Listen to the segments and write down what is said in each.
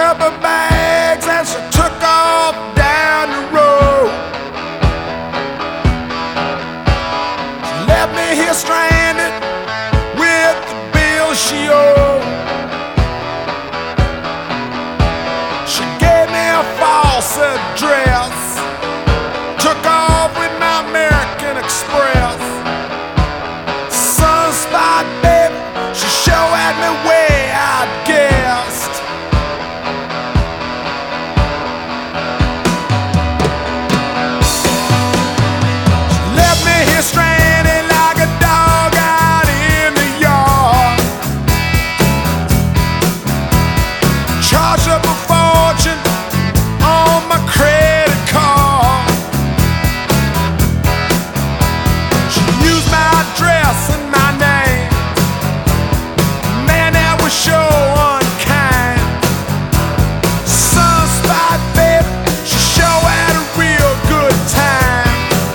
up her bags and she took off down the road. She left me here stranded with the bills she owed. She gave me a false address, took off with my American Express. Sunspot, baby, she sure had me way outguessed. She left me here stranded like a dog out in the yard. Charged up a fortune on my credit card. She used my address and my name. Man, that was sure unkind. Sunspot, baby, she sure had a real good time.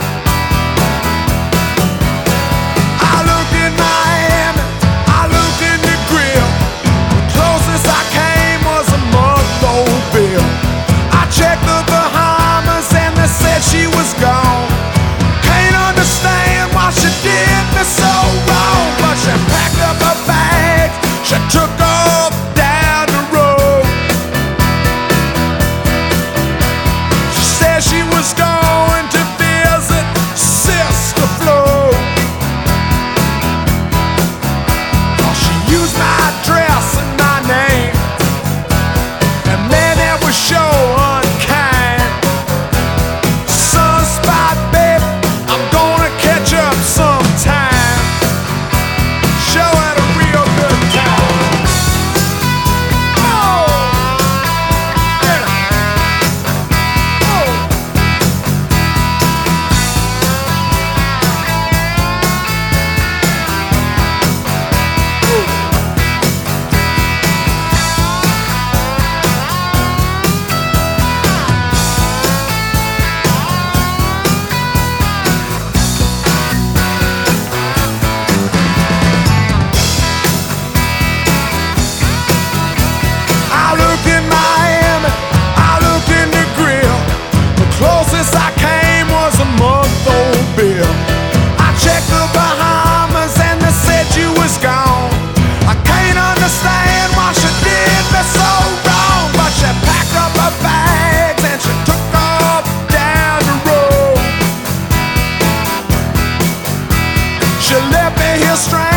I looked in Miami, I looked in the grill. The closest I came was a month-old bill. I checked the Bahamas and they said she was gone. Can't understand why she did me so wrong, but she packed up her bags, she took off down the road. She said she was going to visit Sister Flo. Oh, she used my address and my name, and man, that was sure unkind. Sunspot, baby, I'm gonna catch up sometime. Sure had a real good time. Oh, yeah. Oh. I looked in Miami, I looked in the grill. The closest I came was a month-old bill. I checked the Bahamas and they said you was gone. I can't understand why she did me so wrong, but she packed up her bags and she took off down the road. She left me here stranded